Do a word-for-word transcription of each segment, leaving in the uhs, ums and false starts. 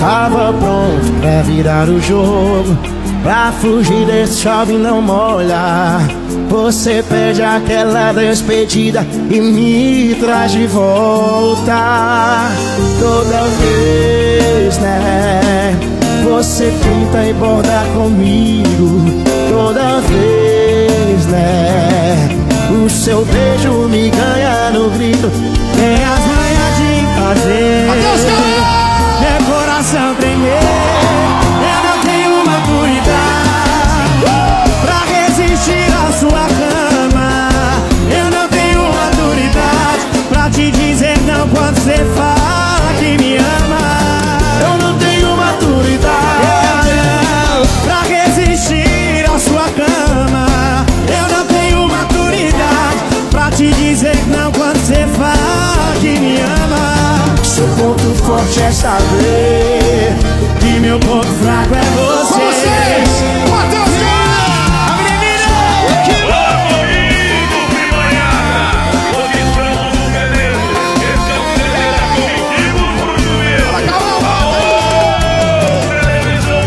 Tava pronto pra virar o jogo, pra fugir desse chove não molha. Você pede aquela despedida e me traz de volta. Toda vez, né? Você pinta e borda comigo. Toda vez, né? O seu beijo me ganha no grito. Tem as manhas de fazer meu coração tremer. Eu não tenho maturidade pra resistir à sua cama. Eu não tenho maturidade pra te dizer não quando você fala que me ama. Eu não tenho maturidade pra resistir à sua cama. Eu não tenho maturidade pra te dizer não quando você fala que me ama. Seu ponto forte é saber que meu ponto fraco é você. Com vocês, Matheus Guerra, a menina que Amigo Primanhaca, solicitamos o Beleza. Esse é o Beleza Comitivos Bruxuíno. Aô, televisão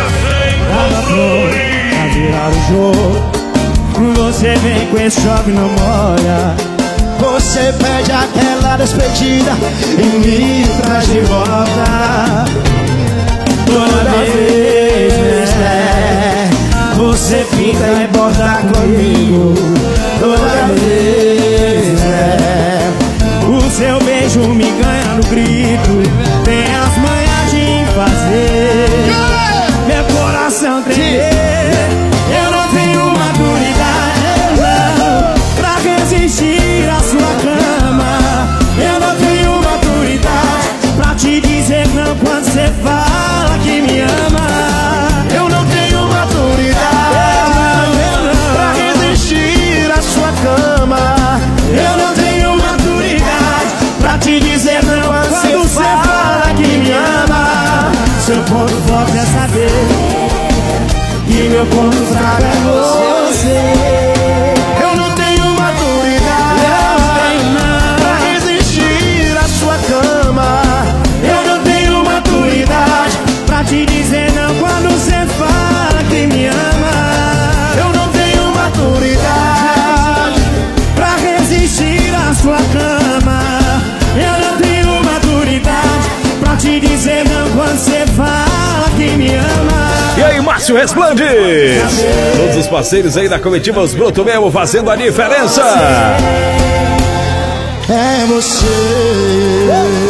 ganha cem a virar o jogo, você vem com esse chove não molha. Você pede aquela despedida e me traz de volta. Toda vez, né? Você pinta e borda comigo. Toda vez, né? O seu beijo me ganha no grito. Tem as manhas de fazer meu coração tremer. Eu não tenho maturidade não pra resistir à sua cama. Eu não tenho maturidade pra te dizer não quando você fala que me ama. Eu não tenho maturidade pra resistir à sua cama. Eu não tenho maturidade pra te dizer não quando você fala que me ama. Seu ponto forte é saber que meu ponto fraco é você. Eu não tenho maturidade pra resistir à sua cama. Eu não tenho maturidade pra te dizer não quando você fala que me ama. Eu não tenho maturidade pra resistir à sua cama. Eu não tenho maturidade pra te dizer não quando você fala que me ama. E aí, Márcio Resplande, todos os parceiros aí da comitiva Os Broto Mesmo fazendo a diferença. É você.